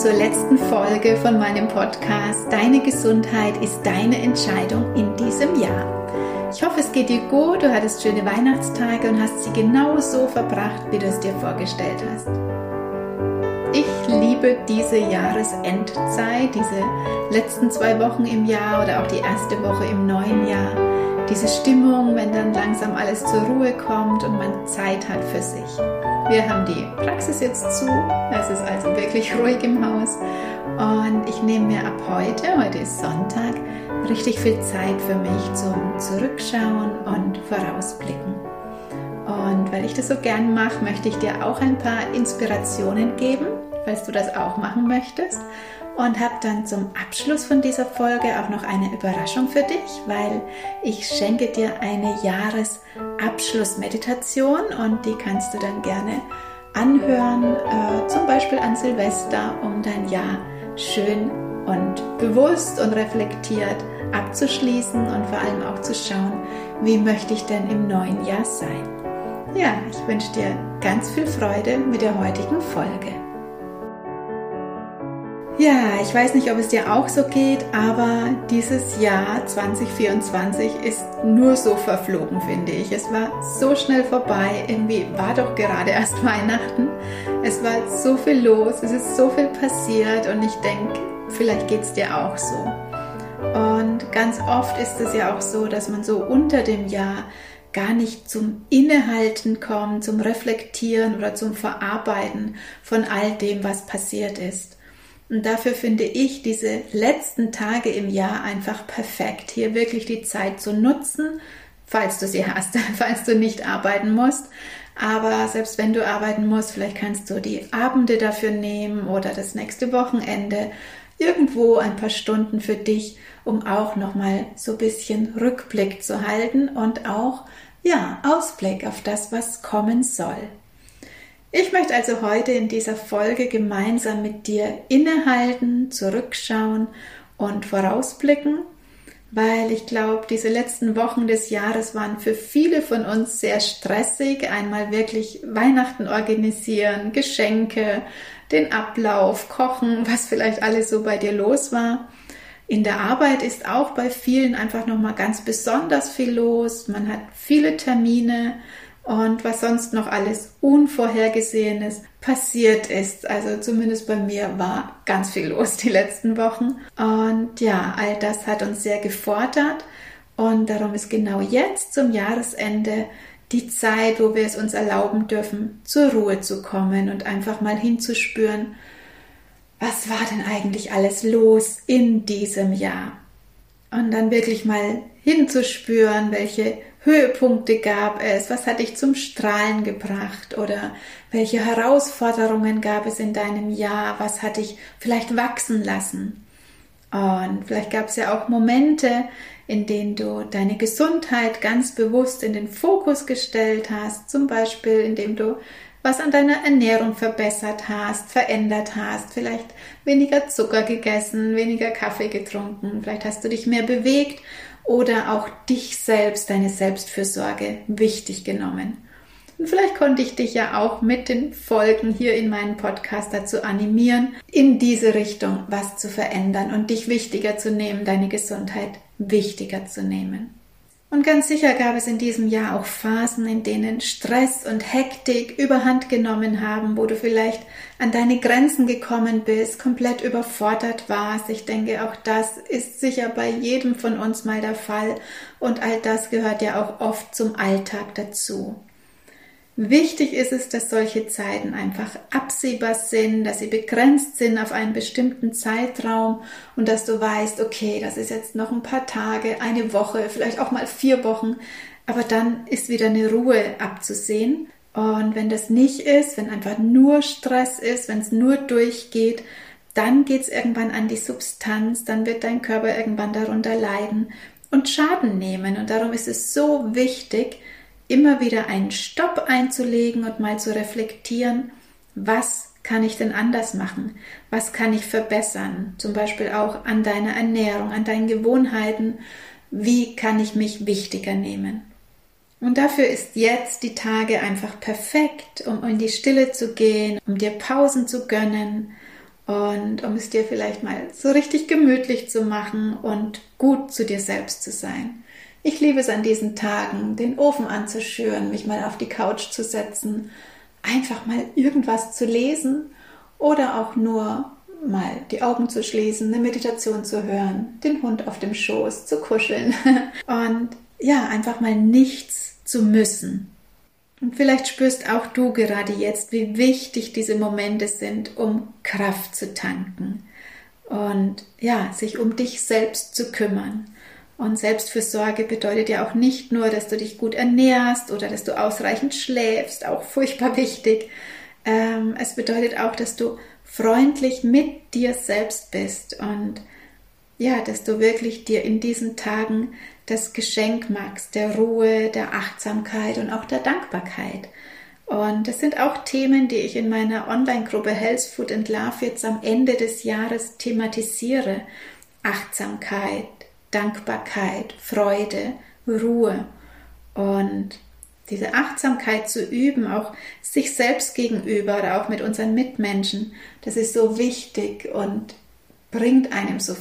zur letzten Folge von meinem Podcast Deine Gesundheit ist deine Entscheidung in diesem Jahr. Ich hoffe, es geht dir gut, du hattest schöne Weihnachtstage und hast sie genau so verbracht, wie du es dir vorgestellt hast. Ich liebe diese Jahresendzeit, diese letzten 2 Wochen im Jahr oder auch die erste Woche im neuen Jahr. Diese Stimmung, wenn dann langsam alles zur Ruhe kommt und man Zeit hat für sich. Wir haben die Praxis jetzt zu, es ist also wirklich ruhig im Haus und ich nehme mir ab heute ist Sonntag, richtig viel Zeit für mich zum Zurückschauen und Vorausblicken. Und weil ich das so gern mache, möchte ich dir auch ein paar Inspirationen geben, falls du das auch machen möchtest. Und habe dann zum Abschluss von dieser Folge auch noch eine Überraschung für dich, weil ich schenke dir eine Jahresabschlussmeditation und die kannst du dann gerne anhören, zum Beispiel an Silvester, um dein Jahr schön und bewusst und reflektiert abzuschließen und vor allem auch zu schauen, wie möchte ich denn im neuen Jahr sein. Ja, ich wünsche dir ganz viel Freude mit der heutigen Folge. Ja, ich weiß nicht, ob es dir auch so geht, aber dieses Jahr 2024 ist nur so verflogen, finde ich. Es war so schnell vorbei, irgendwie war doch gerade erst Weihnachten. Es war so viel los, es ist so viel passiert und ich denke, vielleicht geht es dir auch so. Und ganz oft ist es ja auch so, dass man so unter dem Jahr gar nicht zum Innehalten kommt, zum Reflektieren oder zum Verarbeiten von all dem, was passiert ist. Und dafür finde ich diese letzten Tage im Jahr einfach perfekt, hier wirklich die Zeit zu nutzen, falls du sie hast, falls du nicht arbeiten musst. Aber selbst wenn du arbeiten musst, vielleicht kannst du die Abende dafür nehmen oder das nächste Wochenende, irgendwo ein paar Stunden für dich, um auch nochmal so ein bisschen Rückblick zu halten und auch, Ausblick auf das, was kommen soll. Ich möchte also heute in dieser Folge gemeinsam mit dir innehalten, zurückschauen und vorausblicken, weil ich glaube, diese letzten Wochen des Jahres waren für viele von uns sehr stressig. Einmal wirklich Weihnachten organisieren, Geschenke, den Ablauf, kochen, was vielleicht alles so bei dir los war. In der Arbeit ist auch bei vielen einfach nochmal ganz besonders viel los. Man hat viele Termine. Und was sonst noch alles Unvorhergesehenes passiert ist. Also zumindest bei mir war ganz viel los die letzten Wochen. Und ja, all das hat uns sehr gefordert. Und darum ist genau jetzt zum Jahresende die Zeit, wo wir es uns erlauben dürfen, zur Ruhe zu kommen und einfach mal hinzuspüren, was war denn eigentlich alles los in diesem Jahr? Und dann wirklich mal hinzuspüren, welche Höhepunkte gab es, was hat dich zum Strahlen gebracht oder welche Herausforderungen gab es in deinem Jahr, was hat dich vielleicht wachsen lassen. Und vielleicht gab es ja auch Momente, in denen du deine Gesundheit ganz bewusst in den Fokus gestellt hast, zum Beispiel indem du was an deiner Ernährung verbessert hast, verändert hast, vielleicht weniger Zucker gegessen, weniger Kaffee getrunken, vielleicht hast du dich mehr bewegt oder auch dich selbst, deine Selbstfürsorge wichtig genommen. Und vielleicht konnte ich dich ja auch mit den Folgen hier in meinem Podcast dazu animieren, in diese Richtung was zu verändern und dich wichtiger zu nehmen, deine Gesundheit wichtiger zu nehmen. Und ganz sicher gab es in diesem Jahr auch Phasen, in denen Stress und Hektik überhand genommen haben, wo du vielleicht an deine Grenzen gekommen bist, komplett überfordert warst. Ich denke, auch das ist sicher bei jedem von uns mal der Fall und all das gehört ja auch oft zum Alltag dazu. Wichtig ist es, dass solche Zeiten einfach absehbar sind, dass sie begrenzt sind auf einen bestimmten Zeitraum und dass du weißt, okay, das ist jetzt noch ein paar Tage, eine Woche, vielleicht auch mal 4 Wochen, aber dann ist wieder eine Ruhe abzusehen. Und wenn das nicht ist, wenn einfach nur Stress ist, wenn es nur durchgeht, dann geht es irgendwann an die Substanz, dann wird dein Körper irgendwann darunter leiden und Schaden nehmen. Und darum ist es so wichtig, immer wieder einen Stopp einzulegen und mal zu reflektieren, was kann ich denn anders machen? Was kann ich verbessern? Zum Beispiel auch an deiner Ernährung, an deinen Gewohnheiten. Wie kann ich mich wichtiger nehmen? Und dafür ist jetzt die Tage einfach perfekt, um in die Stille zu gehen, um dir Pausen zu gönnen und um es dir vielleicht mal so richtig gemütlich zu machen und gut zu dir selbst zu sein. Ich liebe es an diesen Tagen, den Ofen anzuschüren, mich mal auf die Couch zu setzen, einfach mal irgendwas zu lesen oder auch nur mal die Augen zu schließen, eine Meditation zu hören, den Hund auf dem Schoß zu kuscheln und ja, einfach mal nichts zu müssen. Und vielleicht spürst auch du gerade jetzt, wie wichtig diese Momente sind, um Kraft zu tanken und ja, sich um dich selbst zu kümmern. Und Selbstfürsorge bedeutet ja auch nicht nur, dass du dich gut ernährst oder dass du ausreichend schläfst, auch furchtbar wichtig. Es bedeutet auch, dass du freundlich mit dir selbst bist und ja, dass du wirklich dir in diesen Tagen das Geschenk machst, der Ruhe, der Achtsamkeit und auch der Dankbarkeit. Und das sind auch Themen, die ich in meiner Online-Gruppe Health, Food and Love jetzt am Ende des Jahres thematisiere. Achtsamkeit, Dankbarkeit, Freude, Ruhe. Und diese Achtsamkeit zu üben, auch sich selbst gegenüber oder auch mit unseren Mitmenschen, das ist so wichtig und bringt einem so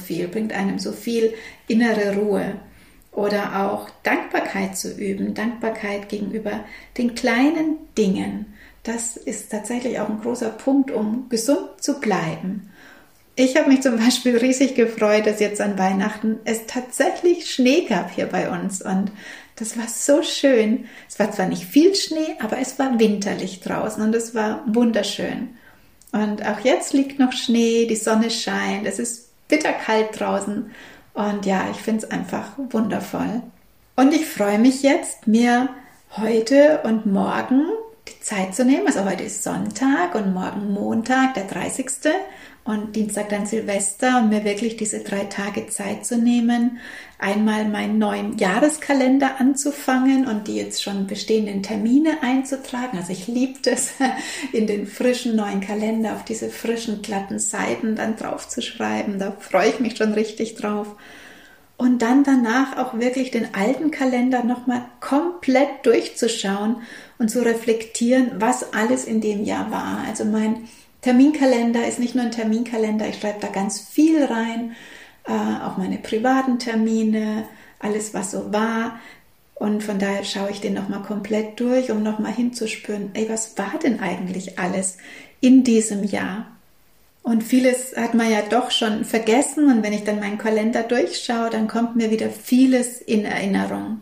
viel innere Ruhe. Oder auch Dankbarkeit zu üben, Dankbarkeit gegenüber den kleinen Dingen. Das ist tatsächlich auch ein großer Punkt, um gesund zu bleiben. Ich habe mich zum Beispiel riesig gefreut, dass jetzt an Weihnachten es tatsächlich Schnee gab hier bei uns und das war so schön. Es war zwar nicht viel Schnee, aber es war winterlich draußen und es war wunderschön. Und auch jetzt liegt noch Schnee, die Sonne scheint, es ist bitterkalt draußen und ja, ich finde es einfach wundervoll. Und ich freue mich jetzt, mir heute und morgen die Zeit zu nehmen. Also heute ist Sonntag und morgen Montag, der 30. und Dienstag dann Silvester und mir wirklich diese 3 Tage Zeit zu nehmen, einmal meinen neuen Jahreskalender anzufangen und die jetzt schon bestehenden Termine einzutragen. Also ich liebe das, in den frischen neuen Kalender auf diese frischen, glatten Seiten dann drauf zu schreiben. Da freue ich mich schon richtig drauf. Und dann danach auch wirklich den alten Kalender nochmal komplett durchzuschauen und zu reflektieren, was alles in dem Jahr war. Also mein Terminkalender ist nicht nur ein Terminkalender, ich schreibe da ganz viel rein, auch meine privaten Termine, alles was so war. Und von daher schaue ich den nochmal komplett durch, um nochmal hinzuspüren, was war denn eigentlich alles in diesem Jahr? Und vieles hat man ja doch schon vergessen und wenn ich dann meinen Kalender durchschaue, dann kommt mir wieder vieles in Erinnerung.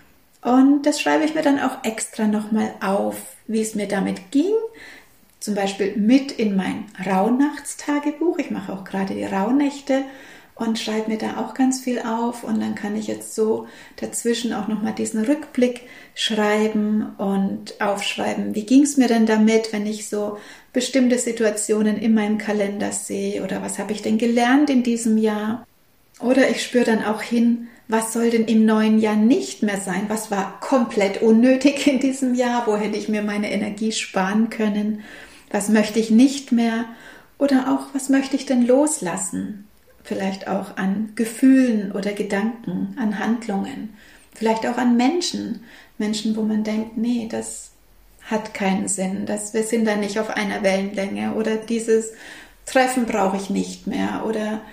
Und das schreibe ich mir dann auch extra nochmal auf, wie es mir damit ging. Zum Beispiel mit in mein Rauhnachtstagebuch. Ich mache auch gerade die Rauhnächte und schreibe mir da auch ganz viel auf. Und dann kann ich jetzt so dazwischen auch nochmal diesen Rückblick schreiben und aufschreiben, wie ging es mir denn damit, wenn ich so bestimmte Situationen in meinem Kalender sehe oder was habe ich denn gelernt in diesem Jahr. Oder ich spüre dann auch hin, was soll denn im neuen Jahr nicht mehr sein? Was war komplett unnötig in diesem Jahr? Wo hätte ich mir meine Energie sparen können? Was möchte ich nicht mehr? Oder auch, was möchte ich denn loslassen? Vielleicht auch an Gefühlen oder Gedanken, an Handlungen. Vielleicht auch an Menschen. Menschen, wo man denkt, nee, das hat keinen Sinn. Wir sind da nicht auf einer Wellenlänge. Oder dieses Treffen brauche ich nicht mehr. Oder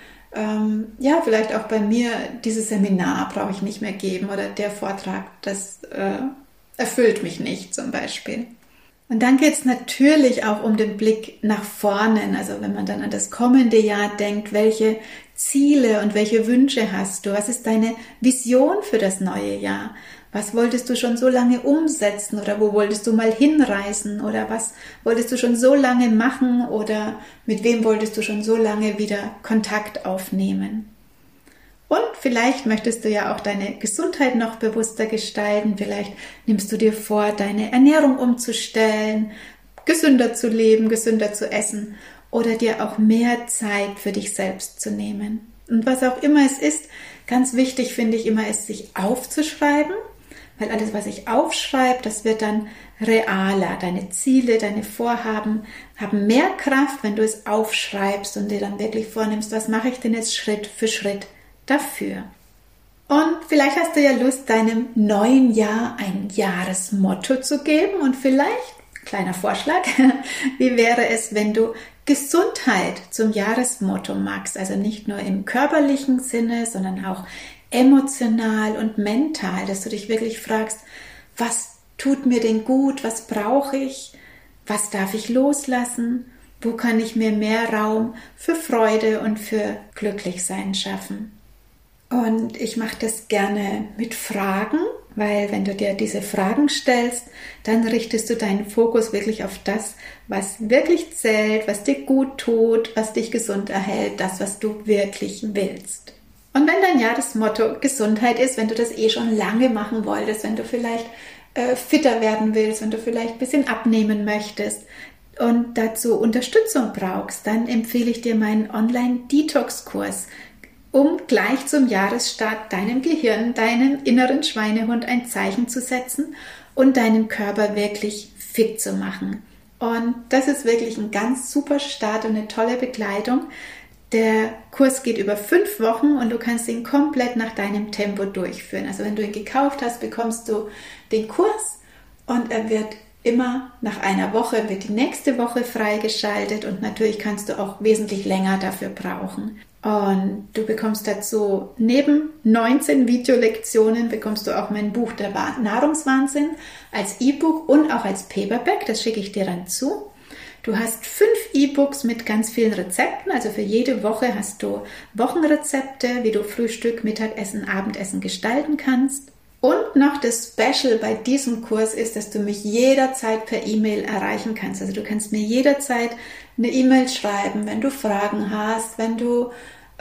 vielleicht auch bei mir, dieses Seminar brauche ich nicht mehr geben. Oder der Vortrag, das erfüllt mich nicht zum Beispiel. Und dann geht es natürlich auch um den Blick nach vorne. Also wenn man dann an das kommende Jahr denkt, welche Ziele und welche Wünsche hast du? Was ist deine Vision für das neue Jahr? Was wolltest du schon so lange umsetzen oder wo wolltest du mal hinreisen oder was wolltest du schon so lange machen oder mit wem wolltest du schon so lange wieder Kontakt aufnehmen? Und vielleicht möchtest du ja auch deine Gesundheit noch bewusster gestalten. Vielleicht nimmst du dir vor, deine Ernährung umzustellen, gesünder zu leben, gesünder zu essen oder dir auch mehr Zeit für dich selbst zu nehmen. Und was auch immer es ist, ganz wichtig finde ich immer, ist sich aufzuschreiben, weil alles, was ich aufschreibe, das wird dann realer. Deine Ziele, deine Vorhaben haben mehr Kraft, wenn du es aufschreibst und dir dann wirklich vornimmst, was mache ich denn jetzt Schritt für Schritt dafür. Und vielleicht hast du ja Lust, deinem neuen Jahr ein Jahresmotto zu geben und vielleicht Kleiner Vorschlag, wie wäre es, wenn du Gesundheit zum Jahresmotto machst, also nicht nur im körperlichen Sinne, sondern auch emotional und mental, dass du dich wirklich fragst, was tut mir denn gut, was brauche ich, was darf ich loslassen, wo kann ich mir mehr Raum für Freude und für Glücklichsein schaffen. Und ich mache das gerne mit Fragen, weil wenn du dir diese Fragen stellst, dann richtest du deinen Fokus wirklich auf das, was wirklich zählt, was dir gut tut, was dich gesund erhält, das, was du wirklich willst. Und wenn dein Jahresmotto Gesundheit ist, wenn du das schon lange machen wolltest, wenn du vielleicht fitter werden willst, wenn du vielleicht ein bisschen abnehmen möchtest und dazu Unterstützung brauchst, dann empfehle ich dir meinen Online-Detox-Kurs, um gleich zum Jahresstart deinem Gehirn, deinem inneren Schweinehund ein Zeichen zu setzen und deinen Körper wirklich fit zu machen. Und das ist wirklich ein ganz super Start und eine tolle Begleitung. Der Kurs geht über 5 Wochen und du kannst ihn komplett nach deinem Tempo durchführen. Also wenn du ihn gekauft hast, bekommst du den Kurs und er wird immer nach einer Woche, wird die nächste Woche freigeschaltet und natürlich kannst du auch wesentlich länger dafür brauchen. Und du bekommst dazu neben 19 Videolektionen bekommst du auch mein Buch Der Nahrungswahnsinn als E-Book und auch als Paperback, das schicke ich dir dann zu. Du hast 5 E-Books mit ganz vielen Rezepten, also für jede Woche hast du Wochenrezepte, wie du Frühstück, Mittagessen, Abendessen gestalten kannst. Und noch das Special bei diesem Kurs ist, dass du mich jederzeit per E-Mail erreichen kannst. Also du kannst mir jederzeit eine E-Mail schreiben, wenn du Fragen hast, wenn du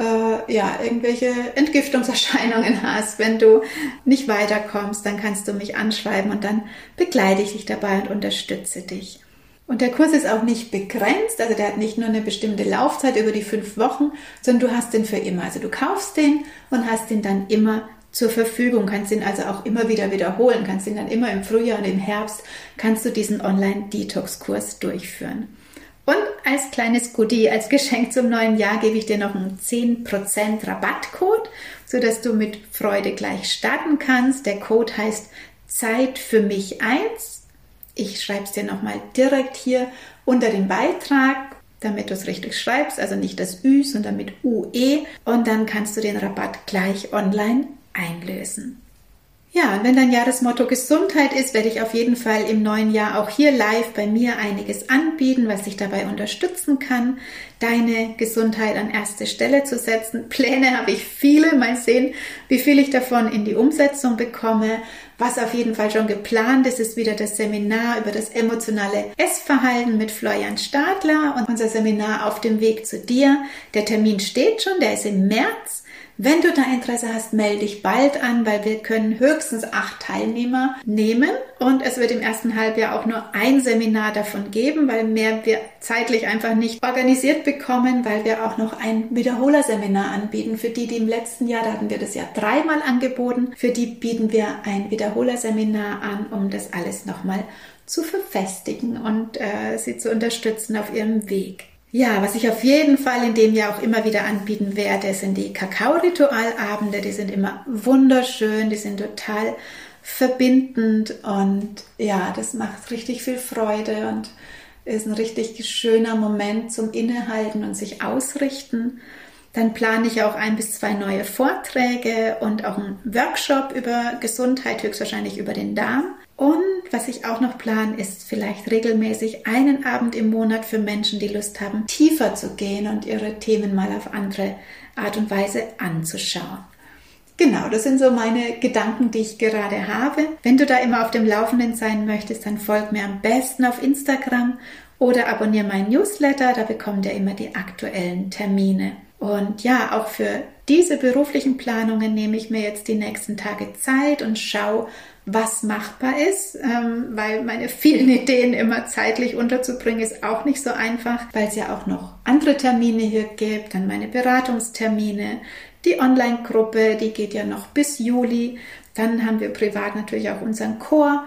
irgendwelche Entgiftungserscheinungen hast, wenn du nicht weiterkommst, dann kannst du mich anschreiben und dann begleite ich dich dabei und unterstütze dich. Und der Kurs ist auch nicht begrenzt, also der hat nicht nur eine bestimmte Laufzeit über die 5 Wochen, sondern du hast den für immer. Also du kaufst den und hast den dann immer zur Verfügung, kannst ihn also auch immer wieder wiederholen, kannst ihn dann immer im Frühjahr und im Herbst, kannst du diesen Online-Detox-Kurs durchführen. Und als kleines Goodie, als Geschenk zum neuen Jahr gebe ich dir noch einen 10% Rabattcode, sodass du mit Freude gleich starten kannst. Der Code heißt Zeit für mich 1. Ich schreibe es dir nochmal direkt hier unter dem Beitrag, damit du es richtig schreibst, also nicht das Ü, sondern mit UE. Und dann kannst du den Rabatt gleich online einlösen. Ja, und wenn dein Jahresmotto Gesundheit ist, werde ich auf jeden Fall im neuen Jahr auch hier live bei mir einiges anbieten, was dich dabei unterstützen kann, deine Gesundheit an erste Stelle zu setzen. Pläne habe ich viele, mal sehen, wie viel ich davon in die Umsetzung bekomme. Was auf jeden Fall schon geplant ist, ist wieder das Seminar über das emotionale Essverhalten mit Florian Stadler und unser Seminar auf dem Weg zu dir. Der Termin steht schon, der ist im März. Wenn du da Interesse hast, melde dich bald an, weil wir können höchstens 8 Teilnehmer nehmen und es wird im ersten Halbjahr auch nur ein Seminar davon geben, weil mehr wir zeitlich einfach nicht organisiert bekommen, weil wir auch noch ein Wiederholerseminar anbieten. Für die im letzten Jahr, da hatten wir das ja 3-mal angeboten, für die bieten wir ein Wiederholerseminar an, um das alles nochmal zu verfestigen und sie zu unterstützen auf ihrem Weg. Ja, was ich auf jeden Fall in dem Jahr auch immer wieder anbieten werde, sind die Kakao-Ritualabende. Die sind immer wunderschön, die sind total verbindend und ja, das macht richtig viel Freude und ist ein richtig schöner Moment zum Innehalten und sich ausrichten. Dann plane ich auch 1 bis 2 neue Vorträge und auch einen Workshop über Gesundheit, höchstwahrscheinlich über den Darm. Und was ich auch noch plane, ist vielleicht regelmäßig einen Abend im Monat für Menschen, die Lust haben, tiefer zu gehen und ihre Themen mal auf andere Art und Weise anzuschauen. Genau, das sind so meine Gedanken, die ich gerade habe. Wenn du da immer auf dem Laufenden sein möchtest, dann folg mir am besten auf Instagram oder abonniere meinen Newsletter, da bekommt ihr immer die aktuellen Termine. Und ja, auch für diese beruflichen Planungen nehme ich mir jetzt die nächsten Tage Zeit und schaue, was machbar ist, weil meine vielen Ideen immer zeitlich unterzubringen ist auch nicht so einfach, weil es ja auch noch andere Termine hier gibt, dann meine Beratungstermine, die Online-Gruppe, die geht ja noch bis Juli. Dann haben wir privat natürlich auch unseren Chor,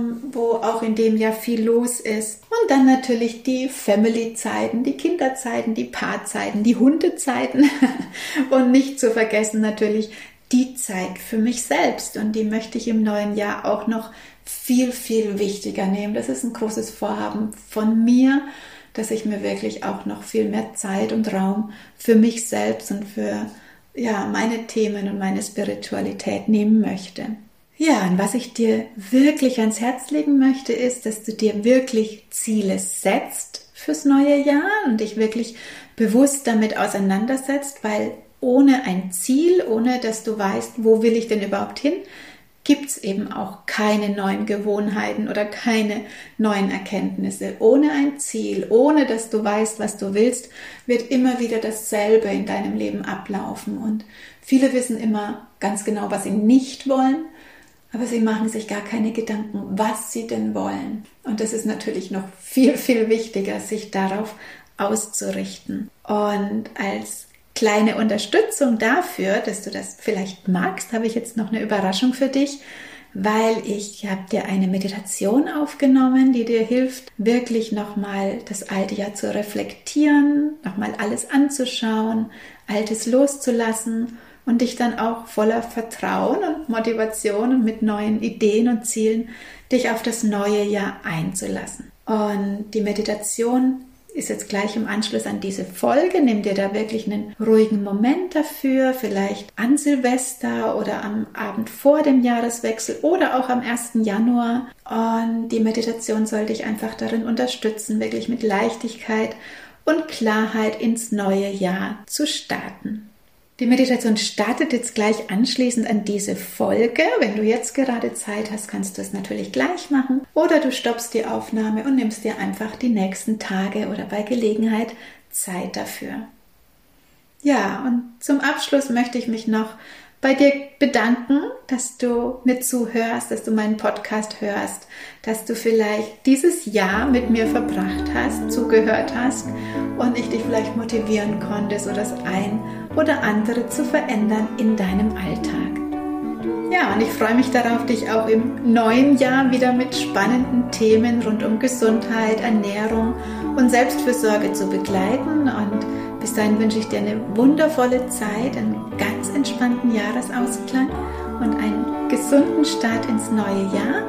wo auch in dem Jahr viel los ist. Und dann natürlich die Family-Zeiten, die Kinderzeiten, die Paarzeiten, die Hundezeiten. Und nicht zu vergessen natürlich die Zeit für mich selbst und die möchte ich im neuen Jahr auch noch viel, viel wichtiger nehmen. Das ist ein großes Vorhaben von mir, dass ich mir wirklich auch noch viel mehr Zeit und Raum für mich selbst und für meine Themen und meine Spiritualität nehmen möchte. Ja, und was ich dir wirklich ans Herz legen möchte, ist, dass du dir wirklich Ziele setzt fürs neue Jahr und dich wirklich bewusst damit auseinandersetzt, weil ohne ein Ziel, ohne dass du weißt, wo will ich denn überhaupt hin, gibt es eben auch keine neuen Gewohnheiten oder keine neuen Erkenntnisse. Ohne ein Ziel, ohne dass du weißt, was du willst, wird immer wieder dasselbe in deinem Leben ablaufen. Und viele wissen immer ganz genau, was sie nicht wollen, aber sie machen sich gar keine Gedanken, was sie denn wollen. Und das ist natürlich noch viel, viel wichtiger, sich darauf auszurichten. Und als kleine Unterstützung dafür, dass du das vielleicht magst, habe ich jetzt noch eine Überraschung für dich, weil ich habe dir eine Meditation aufgenommen, die dir hilft, wirklich nochmal das alte Jahr zu reflektieren, nochmal alles anzuschauen, Altes loszulassen und dich dann auch voller Vertrauen und Motivation und mit neuen Ideen und Zielen dich auf das neue Jahr einzulassen. Und die Meditation ist jetzt gleich im Anschluss an diese Folge. Nimm dir da wirklich einen ruhigen Moment dafür, vielleicht an Silvester oder am Abend vor dem Jahreswechsel oder auch am 1. Januar. Und die Meditation soll dich einfach darin unterstützen, wirklich mit Leichtigkeit und Klarheit ins neue Jahr zu starten. Die Meditation startet jetzt gleich anschließend an diese Folge. Wenn du jetzt gerade Zeit hast, kannst du es natürlich gleich machen. Oder du stoppst die Aufnahme und nimmst dir einfach die nächsten Tage oder bei Gelegenheit Zeit dafür. Ja, und zum Abschluss möchte ich mich noch bei dir bedanken, dass du mir zuhörst, dass du meinen Podcast hörst, dass du vielleicht dieses Jahr mit mir verbracht hast, zugehört hast und ich dich vielleicht motivieren konnte, so das ein oder andere zu verändern in deinem Alltag. Ja, und ich freue mich darauf, dich auch im neuen Jahr wieder mit spannenden Themen rund um Gesundheit, Ernährung und Selbstfürsorge zu begleiten. Und bis dahin wünsche ich dir eine wundervolle Zeit, einen ganz entspannten Jahresausklang und einen gesunden Start ins neue Jahr.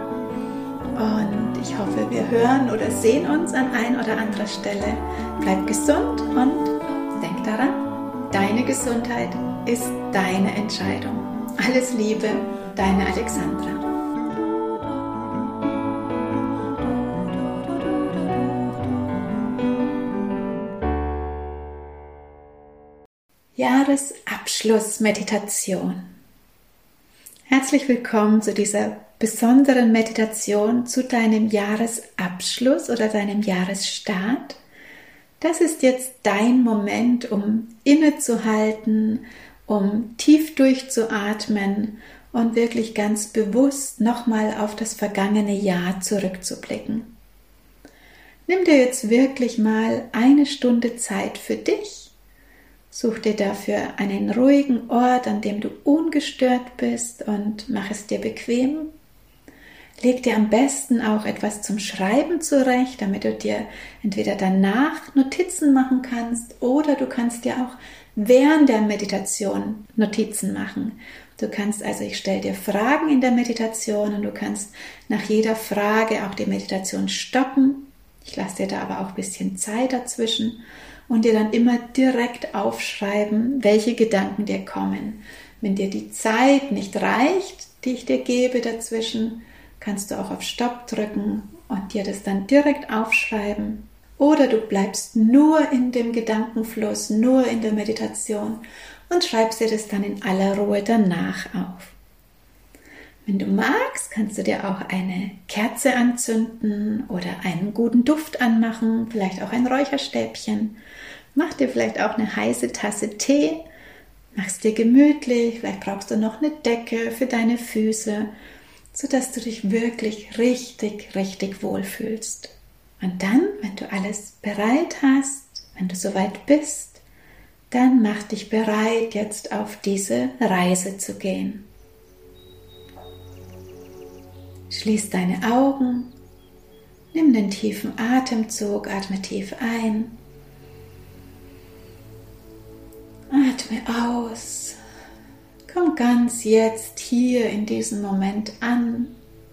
Und ich hoffe, wir hören oder sehen uns an ein oder anderer Stelle. Bleib gesund und denk daran, deine Gesundheit ist deine Entscheidung. Alles Liebe, deine Alexandra. Jahresabschlussmeditation. Herzlich willkommen zu dieser besonderen Meditation zu deinem Jahresabschluss oder deinem Jahresstart. Das ist jetzt dein Moment, um innezuhalten, um tief durchzuatmen und wirklich ganz bewusst nochmal auf das vergangene Jahr zurückzublicken. Nimm dir jetzt wirklich mal eine Stunde Zeit für dich. Such dir dafür einen ruhigen Ort, an dem du ungestört bist und mach es dir bequem. Leg dir am besten auch etwas zum Schreiben zurecht, damit du dir entweder danach Notizen machen kannst oder du kannst dir auch während der Meditation Notizen machen. Du kannst also, ich stelle dir Fragen in der Meditation und du kannst nach jeder Frage auch die Meditation stoppen. Ich lasse dir da aber auch ein bisschen Zeit dazwischen und dir dann immer direkt aufschreiben, welche Gedanken dir kommen. Wenn dir die Zeit nicht reicht, die ich dir gebe dazwischen, kannst du auch auf Stopp drücken und dir das dann direkt aufschreiben. Oder du bleibst nur in dem Gedankenfluss, nur in der Meditation und schreibst dir das dann in aller Ruhe danach auf. Wenn du magst, kannst du dir auch eine Kerze anzünden oder einen guten Duft anmachen, vielleicht auch ein Räucherstäbchen. Mach dir vielleicht auch eine heiße Tasse Tee, mach's dir gemütlich, vielleicht brauchst du noch eine Decke für deine Füße, sodass du dich wirklich richtig, richtig wohlfühlst. Und dann, wenn du alles bereit hast, wenn du soweit bist, dann mach dich bereit, jetzt auf diese Reise zu gehen. Schließ deine Augen, nimm den tiefen Atemzug, atme tief ein, atme aus, komm Komm ganz jetzt hier in diesem Moment an.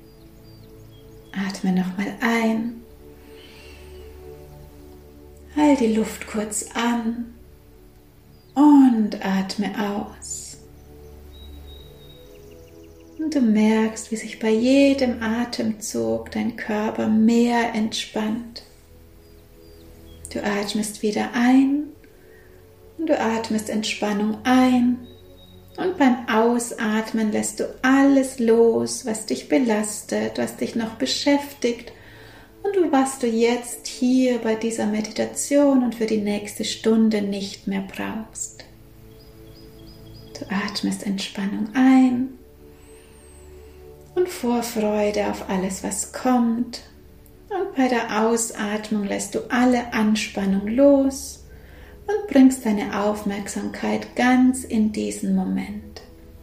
Atme nochmal ein. Halt die Luft kurz an und atme aus. Und du merkst, wie sich bei jedem Atemzug dein Körper mehr entspannt. Du atmest wieder ein und du atmest Entspannung ein. Und beim Ausatmen lässt du alles los, was dich belastet, was dich noch beschäftigt und was du jetzt hier bei dieser Meditation und für die nächste Stunde nicht mehr brauchst. Du atmest Entspannung ein und Vorfreude auf alles, was kommt. Und bei der Ausatmung lässt du alle Anspannung los und bringst deine Aufmerksamkeit ganz in diesen Moment.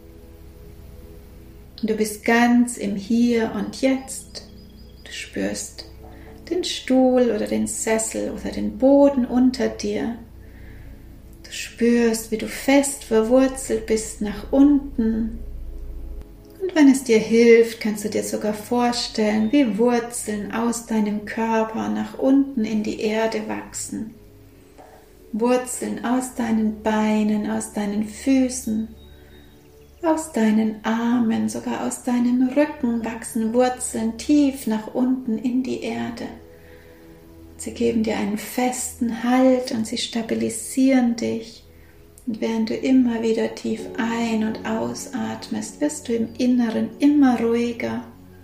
Du bist ganz im Hier und Jetzt. Du spürst den Stuhl oder den Sessel oder den Boden unter dir. Du spürst, wie du fest verwurzelt bist nach unten. Und wenn es dir hilft, kannst du dir sogar vorstellen, wie Wurzeln aus deinem Körper nach unten in die Erde wachsen. Wurzeln aus deinen Beinen, aus deinen Füßen, aus deinen Armen, sogar aus deinem Rücken wachsen Wurzeln tief nach unten in die Erde. Sie geben dir einen festen Halt und sie stabilisieren dich. Und während du immer wieder tief ein- und ausatmest, wirst du im Inneren immer ruhiger,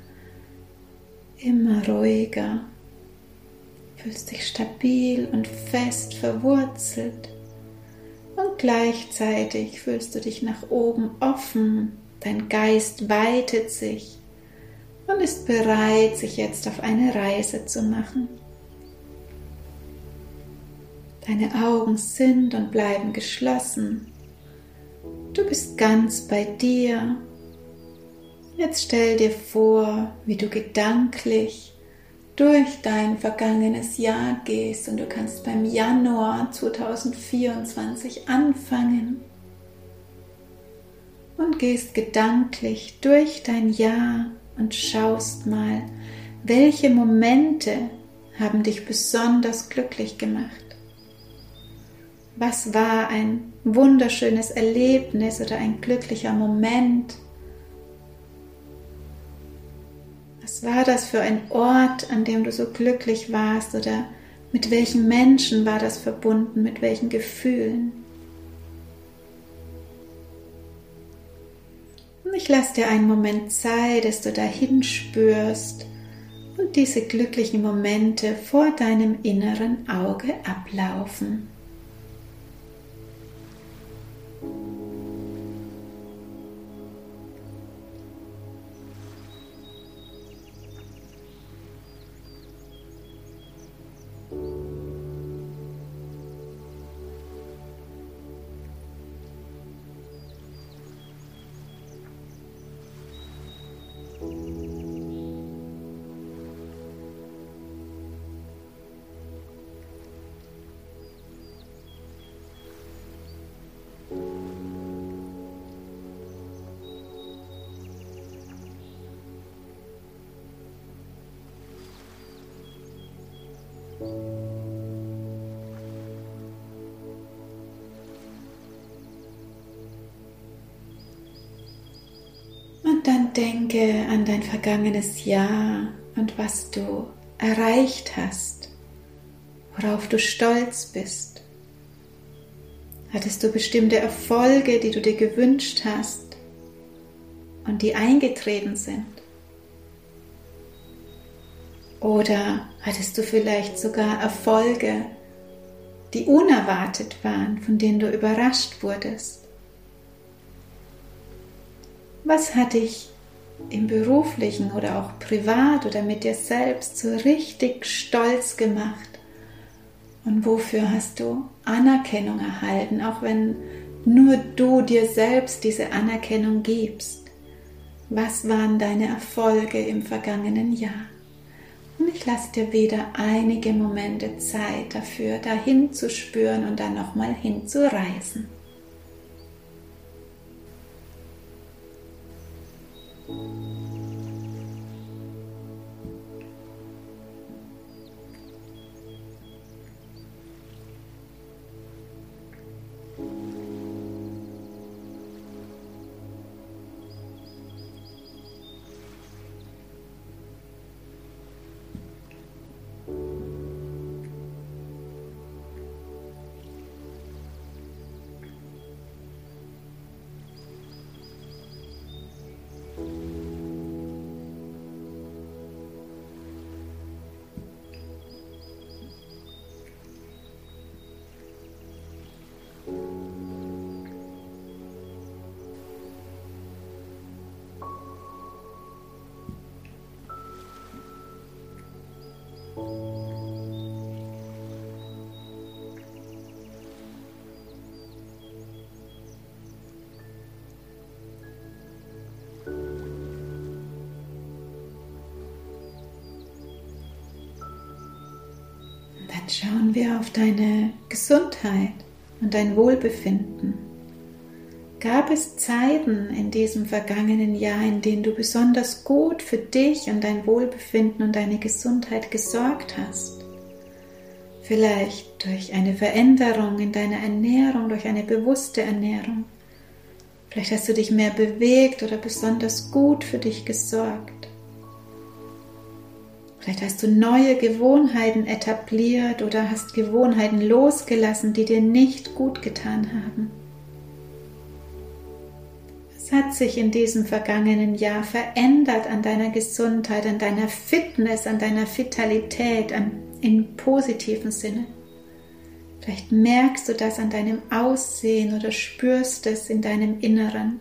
immer ruhiger. Fühlst dich stabil und fest verwurzelt und gleichzeitig fühlst du dich nach oben offen, dein Geist weitet sich und ist bereit, sich jetzt auf eine Reise zu machen. Deine Augen sind und bleiben geschlossen. Du bist ganz bei dir. Jetzt stell dir vor, wie du gedanklich durch dein vergangenes Jahr gehst und du kannst beim Januar 2024 anfangen und gehst gedanklich durch dein Jahr und schaust mal, welche Momente haben dich besonders glücklich gemacht. Was war ein wunderschönes Erlebnis oder ein glücklicher Moment? Was war das für ein Ort, an dem du so glücklich warst oder mit welchen Menschen war das verbunden, mit welchen Gefühlen? Und ich lasse dir einen Moment Zeit, dass du dahin spürst und diese glücklichen Momente vor deinem inneren Auge ablaufen. Und dann denke an dein vergangenes Jahr und was du erreicht hast, worauf du stolz bist. Hattest du bestimmte Erfolge, die du dir gewünscht hast und die eingetreten sind? Oder hattest du vielleicht sogar Erfolge, die unerwartet waren, von denen du überrascht wurdest? Was hat dich im beruflichen oder auch privat oder mit dir selbst so richtig stolz gemacht? Und wofür hast du Anerkennung erhalten, auch wenn nur du dir selbst diese Anerkennung gibst? Was waren deine Erfolge im vergangenen Jahr? Und ich lasse dir wieder einige Momente Zeit dafür, dahin zu spüren und dann nochmal hinzureisen. Jetzt schauen wir auf deine Gesundheit und dein Wohlbefinden. Gab es Zeiten in diesem vergangenen Jahr, in denen du besonders gut für dich und dein Wohlbefinden und deine Gesundheit gesorgt hast? Vielleicht durch eine Veränderung in deiner Ernährung, durch eine bewusste Ernährung. Vielleicht hast du dich mehr bewegt oder besonders gut für dich gesorgt. Vielleicht hast du neue Gewohnheiten etabliert oder hast Gewohnheiten losgelassen, die dir nicht gut getan haben. Was hat sich in diesem vergangenen Jahr verändert an deiner Gesundheit, an deiner Fitness, an deiner Vitalität, im positiven Sinne? Vielleicht merkst du das an deinem Aussehen oder spürst es in deinem Inneren.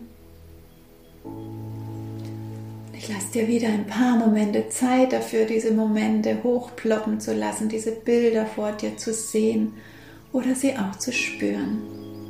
Ich lasse dir wieder ein paar Momente Zeit dafür, diese Momente hochploppen zu lassen, diese Bilder vor dir zu sehen oder sie auch zu spüren.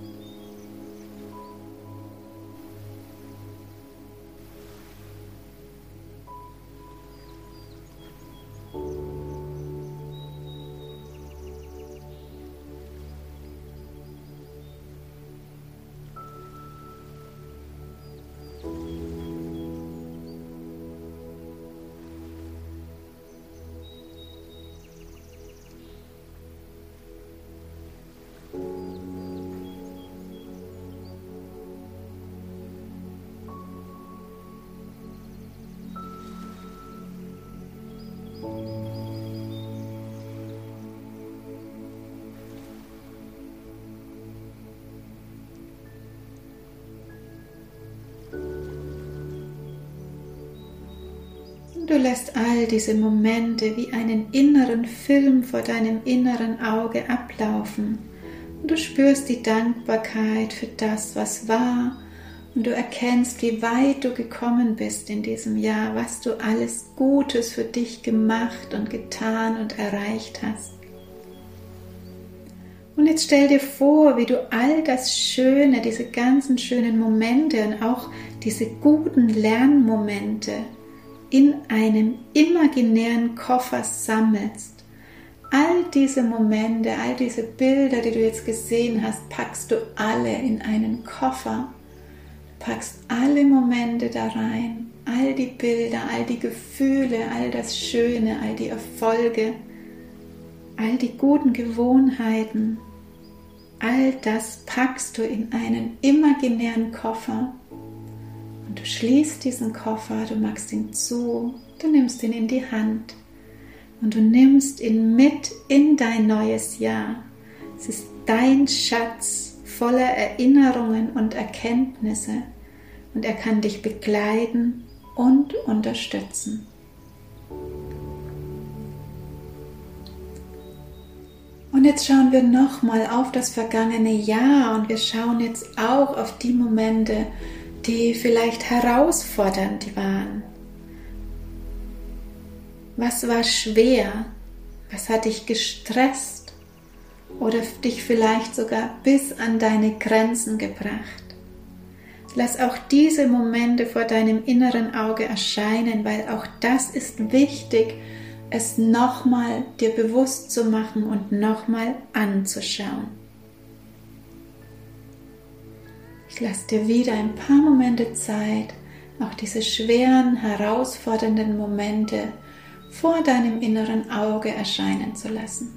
Du lässt all diese Momente wie einen inneren Film vor deinem inneren Auge ablaufen und du spürst die Dankbarkeit für das, was war und du erkennst, wie weit du gekommen bist in diesem Jahr, was du alles Gutes für dich gemacht und getan und erreicht hast. Und jetzt stell dir vor, wie du all das Schöne, diese ganzen schönen Momente und auch diese guten Lernmomente in einem imaginären Koffer sammelst. All diese Momente, all diese Bilder, die du jetzt gesehen hast, packst du alle in einen Koffer. Du packst alle Momente da rein, all die Bilder, all die Gefühle, all das Schöne, all die Erfolge, all die guten Gewohnheiten. All das packst du in einen imaginären Koffer. Und du schließt diesen Koffer, du machst ihn zu, du nimmst ihn in die Hand und du nimmst ihn mit in dein neues Jahr. Es ist dein Schatz voller Erinnerungen und Erkenntnisse und er kann dich begleiten und unterstützen. Und jetzt schauen wir nochmal auf das vergangene Jahr und wir schauen jetzt auch auf die Momente, die vielleicht herausfordernd waren. Was war schwer? Was hat dich gestresst oder dich vielleicht sogar bis an deine Grenzen gebracht? Lass auch diese Momente vor deinem inneren Auge erscheinen, weil auch das ist wichtig, es nochmal dir bewusst zu machen und nochmal anzuschauen. Ich lasse dir wieder ein paar Momente Zeit, auch diese schweren, herausfordernden Momente vor deinem inneren Auge erscheinen zu lassen.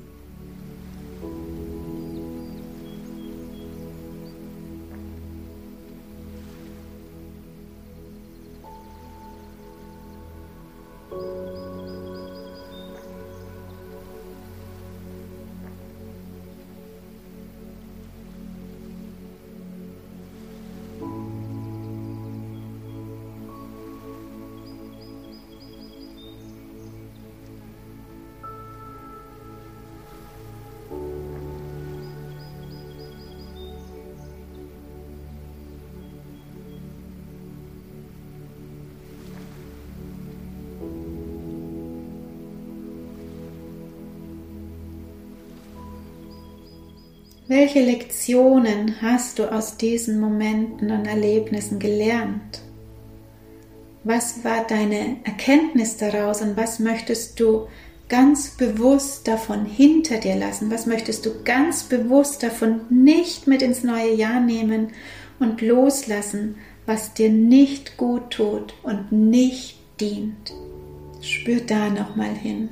Welche Lektionen hast du aus diesen Momenten und Erlebnissen gelernt? Was war deine Erkenntnis daraus und was möchtest du ganz bewusst davon hinter dir lassen? Was möchtest du ganz bewusst davon nicht mit ins neue Jahr nehmen und loslassen, was dir nicht gut tut und nicht dient? Spür da nochmal hin.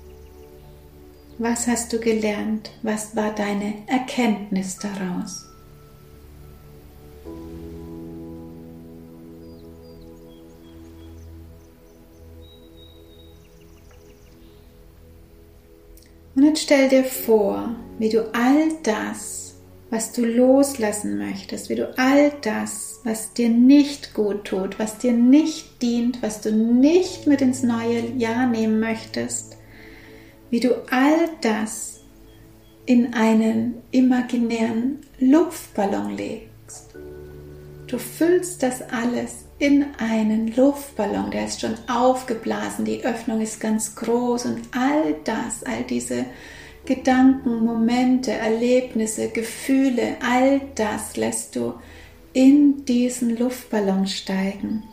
Was hast du gelernt? Was war deine Erkenntnis daraus? Und jetzt stell dir vor, wie du all das, was du loslassen möchtest, wie du all das, was dir nicht gut tut, was dir nicht dient, was du nicht mit ins neue Jahr nehmen möchtest, wie du all das in einen imaginären Luftballon legst. Du füllst das alles in einen Luftballon, der ist schon aufgeblasen, die Öffnung ist ganz groß und all das, all diese Gedanken, Momente, Erlebnisse, Gefühle, all das lässt du in diesen Luftballon steigen.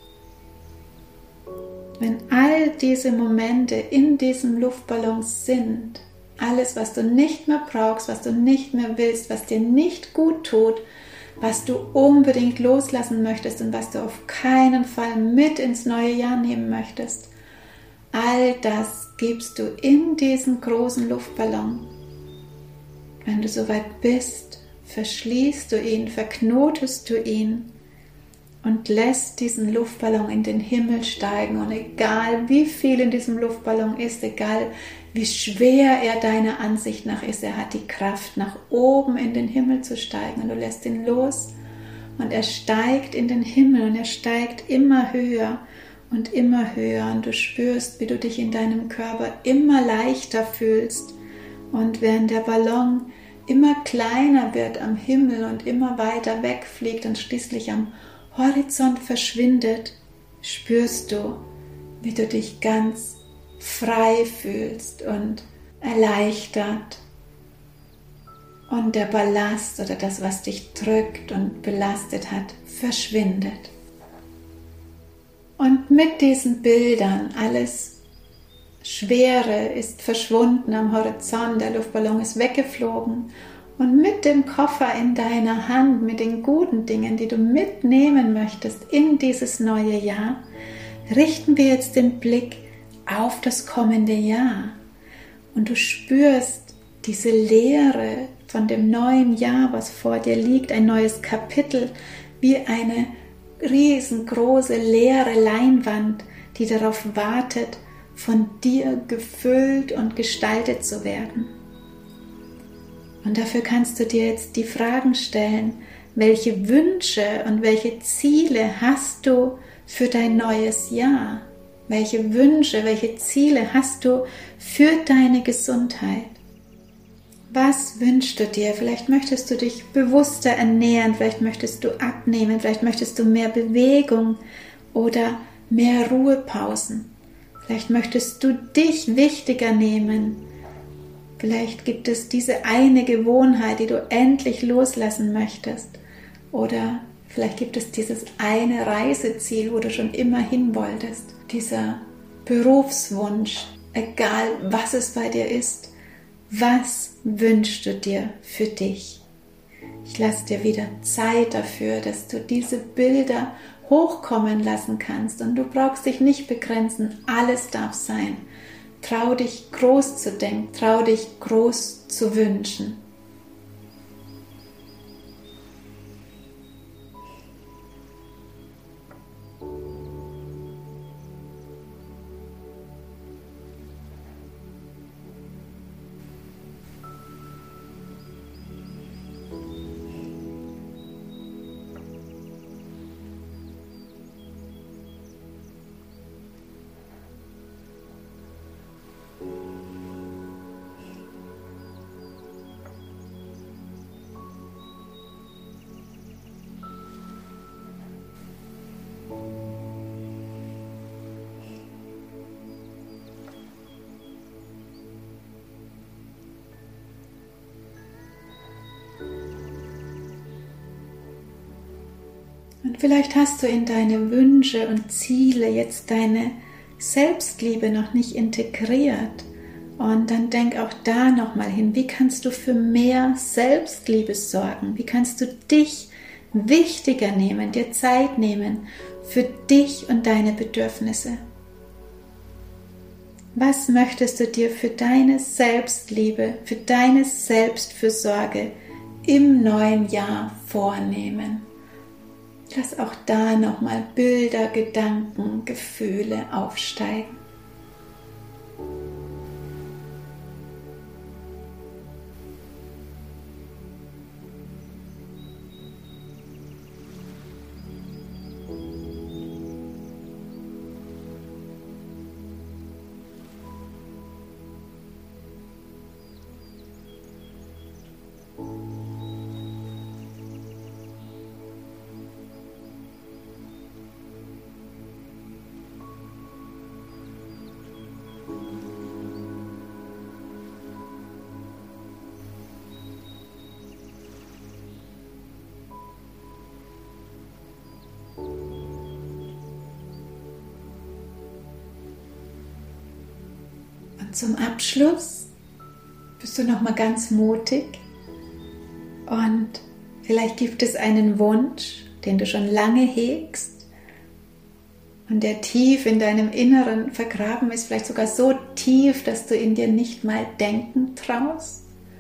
Wenn all diese Momente in diesem Luftballon sind, alles, was du nicht mehr brauchst, was du nicht mehr willst, was dir nicht gut tut, was du unbedingt loslassen möchtest und was du auf keinen Fall mit ins neue Jahr nehmen möchtest, all das gibst du in diesen großen Luftballon. Wenn du soweit bist, verschließt du ihn, verknotest du ihn und lässt diesen Luftballon in den Himmel steigen. Und egal wie viel in diesem Luftballon ist, egal wie schwer er deiner Ansicht nach ist, er hat die Kraft, nach oben in den Himmel zu steigen. Und du lässt ihn los und er steigt in den Himmel und er steigt immer höher und immer höher. Und du spürst, wie du dich in deinem Körper immer leichter fühlst. Und während der Ballon immer kleiner wird am Himmel und immer weiter wegfliegt und schließlich am Horizont verschwindet, spürst du, wie du dich ganz frei fühlst und erleichtert und der Ballast oder das, was dich drückt und belastet hat, verschwindet. Und mit diesen Bildern, alles Schwere ist verschwunden am Horizont, der Luftballon ist weggeflogen. Und mit dem Koffer in deiner Hand, mit den guten Dingen, die du mitnehmen möchtest in dieses neue Jahr, richten wir jetzt den Blick auf das kommende Jahr. Und du spürst diese Leere von dem neuen Jahr, was vor dir liegt, ein neues Kapitel, wie eine riesengroße leere Leinwand, die darauf wartet, von dir gefüllt und gestaltet zu werden. Und dafür kannst du dir jetzt die Fragen stellen, welche Wünsche und welche Ziele hast du für dein neues Jahr? Welche Wünsche, welche Ziele hast du für deine Gesundheit? Was wünschst du dir? Vielleicht möchtest du dich bewusster ernähren, vielleicht möchtest du abnehmen, vielleicht möchtest du mehr Bewegung oder mehr Ruhepausen. Vielleicht möchtest du dich wichtiger nehmen. Vielleicht gibt es diese eine Gewohnheit, die du endlich loslassen möchtest. Oder vielleicht gibt es dieses eine Reiseziel, wo du schon immer hin wolltest. Dieser Berufswunsch, egal was es bei dir ist. Was wünschst du dir für dich? Ich lasse dir wieder Zeit dafür, dass du diese Bilder hochkommen lassen kannst. Und du brauchst dich nicht begrenzen, alles darf sein. Trau dich groß zu denken, trau dich groß zu wünschen. Und vielleicht hast du in deine Wünsche und Ziele jetzt deine Selbstliebe noch nicht integriert. Und dann denk auch da nochmal hin, wie kannst du für mehr Selbstliebe sorgen? Wie kannst du dich wichtiger nehmen, dir Zeit nehmen für dich und deine Bedürfnisse? Was möchtest du dir für deine Selbstliebe, für deine Selbstfürsorge im neuen Jahr vornehmen? Lass auch da nochmal Bilder, Gedanken, Gefühle aufsteigen. Und zum Abschluss bist du noch mal ganz mutig und vielleicht gibt es einen Wunsch, den du schon lange hegst und der tief in deinem Inneren vergraben ist, vielleicht sogar so tief, dass du ihn dir nicht mal denken traust.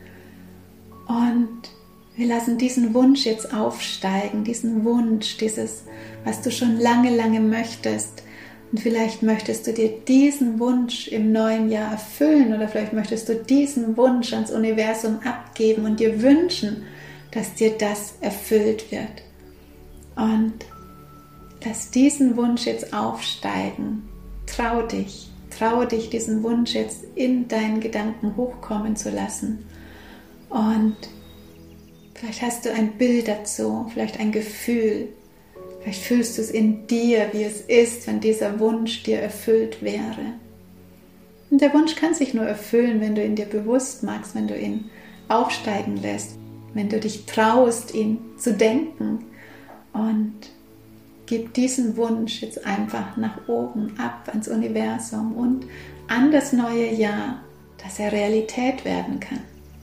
Und wir lassen diesen Wunsch jetzt aufsteigen, diesen Wunsch, dieses, was du schon lange, lange möchtest. Und vielleicht möchtest du dir diesen Wunsch im neuen Jahr erfüllen oder vielleicht möchtest du diesen Wunsch ans Universum abgeben und dir wünschen, dass dir das erfüllt wird. Und lass diesen Wunsch jetzt aufsteigen. Trau dich, diesen Wunsch jetzt in deinen Gedanken hochkommen zu lassen. Und vielleicht hast du ein Bild dazu, vielleicht ein Gefühl. Vielleicht fühlst du es in dir, wie es ist, wenn dieser Wunsch dir erfüllt wäre. Und der Wunsch kann sich nur erfüllen, wenn du ihn dir bewusst machst, wenn du ihn aufsteigen lässt, wenn du dich traust, ihn zu denken. Und gib diesen Wunsch jetzt einfach nach oben, ab ans Universum und an das neue Jahr, dass er Realität werden kann.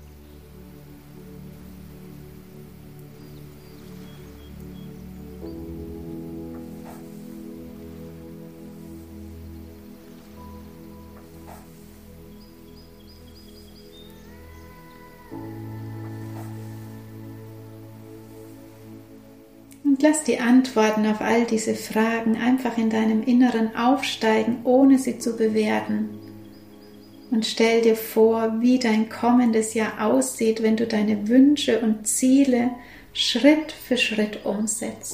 Und lass die Antworten auf all diese Fragen einfach in deinem Inneren aufsteigen, ohne sie zu bewerten. Und stell dir vor, wie dein kommendes Jahr aussieht, wenn du deine Wünsche und Ziele Schritt für Schritt umsetzt.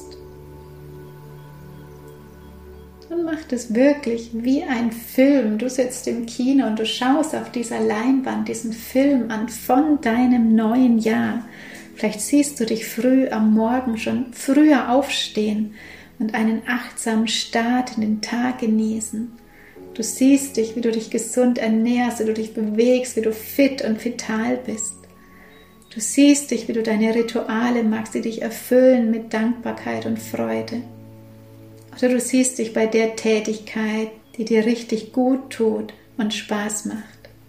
Und mach das wirklich wie ein Film. Du sitzt im Kino und du schaust auf dieser Leinwand diesen Film an von deinem neuen Jahr. Vielleicht siehst du dich früh am Morgen schon früher aufstehen und einen achtsamen Start in den Tag genießen. Du siehst dich, wie du dich gesund ernährst, wie du dich bewegst, wie du fit und vital bist. Du siehst dich, wie du deine Rituale machst, die dich erfüllen mit Dankbarkeit und Freude. Oder du siehst dich bei der Tätigkeit, die dir richtig gut tut und Spaß macht.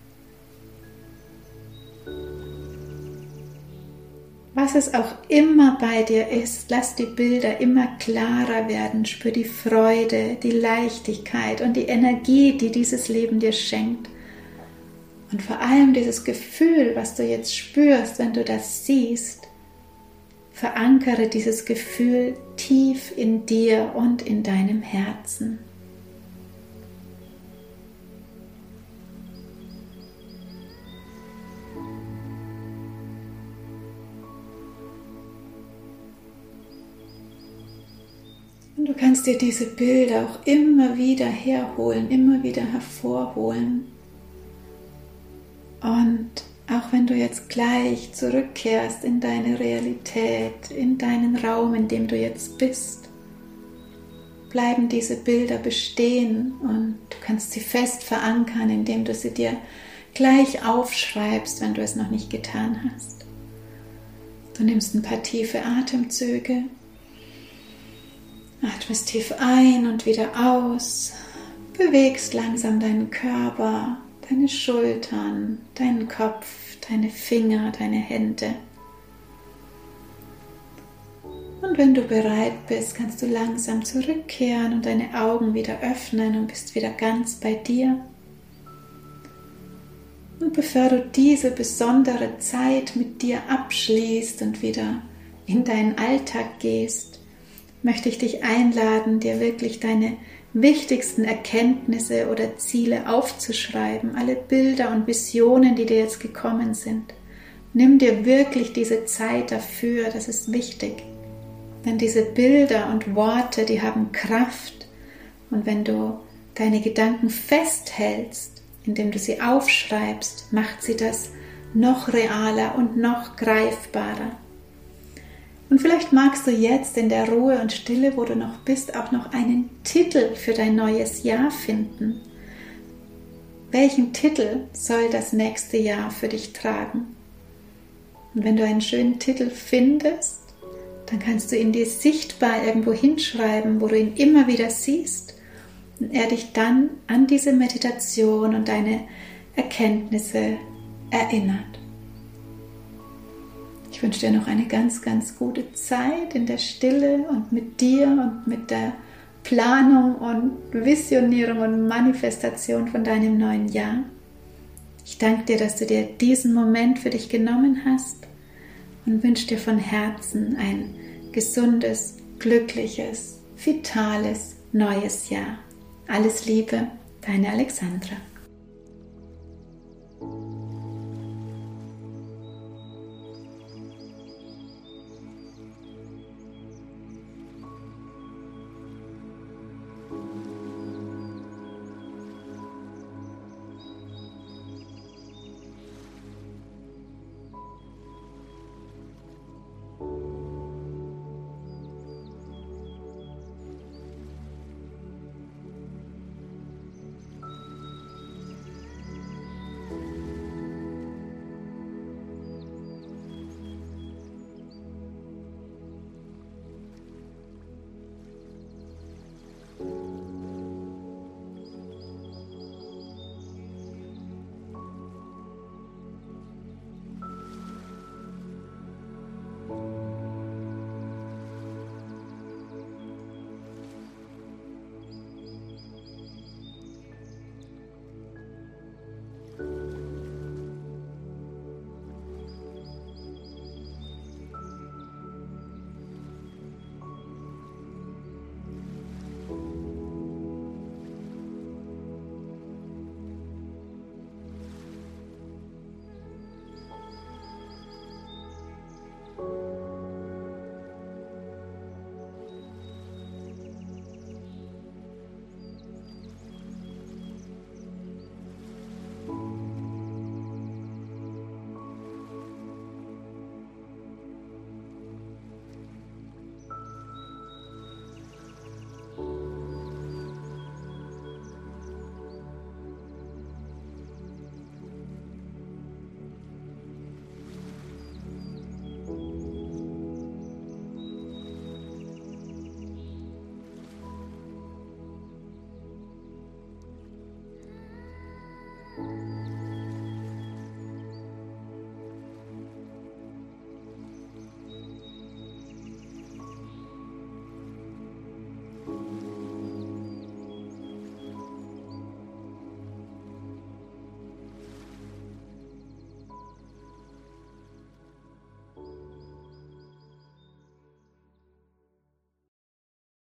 Was es auch immer bei dir ist, lass die Bilder immer klarer werden. Spür die Freude, die Leichtigkeit und die Energie, die dieses Leben dir schenkt. Und vor allem dieses Gefühl, was du jetzt spürst, wenn du das siehst, verankere dieses Gefühl tief in dir und in deinem Herzen. Und du kannst dir diese Bilder auch immer wieder herholen, immer wieder hervorholen. Und auch wenn du jetzt gleich zurückkehrst in deine Realität, in deinen Raum, in dem du jetzt bist, bleiben diese Bilder bestehen und du kannst sie fest verankern, indem du sie dir gleich aufschreibst, wenn du es noch nicht getan hast. Du nimmst ein paar tiefe Atemzüge. Atmest tief ein und wieder aus, bewegst langsam deinen Körper, deine Schultern, deinen Kopf, deine Finger, deine Hände. Und wenn du bereit bist, kannst du langsam zurückkehren und deine Augen wieder öffnen und bist wieder ganz bei dir. Und bevor du diese besondere Zeit mit dir abschließt und wieder in deinen Alltag gehst, möchte ich dich einladen, dir wirklich deine wichtigsten Erkenntnisse oder Ziele aufzuschreiben, alle Bilder und Visionen, die dir jetzt gekommen sind. Nimm dir wirklich diese Zeit dafür, das ist wichtig. Denn diese Bilder und Worte, die haben Kraft. Und wenn du deine Gedanken festhältst, indem du sie aufschreibst, macht sie das noch realer und noch greifbarer. Und vielleicht magst du jetzt in der Ruhe und Stille, wo du noch bist, auch noch einen Titel für dein neues Jahr finden. Welchen Titel soll das nächste Jahr für dich tragen? Und wenn du einen schönen Titel findest, dann kannst du ihn dir sichtbar irgendwo hinschreiben, wo du ihn immer wieder siehst und er dich dann an diese Meditation und deine Erkenntnisse erinnert. Ich wünsche dir noch eine ganz, ganz gute Zeit in der Stille und mit dir und mit der Planung und Visionierung und Manifestation von deinem neuen Jahr. Ich danke dir, dass du dir diesen Moment für dich genommen hast und wünsche dir von Herzen ein gesundes, glückliches, vitales neues Jahr. Alles Liebe, deine Alexandra.